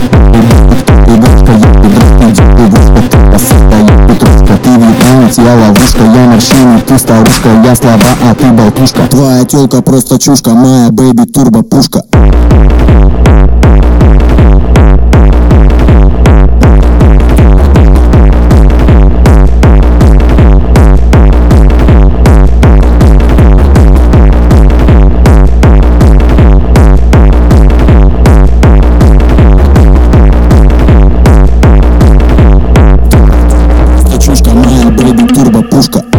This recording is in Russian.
Игрушка, я игрушка, ты состоит петрушка. Ты вьетнамец, я ловушка, я морщины, ты старушка, я слаба, а ты болтушка. Твоя тёлка просто чушка, моя бэйби турбо пушка. Моя бэйби турбо пушка.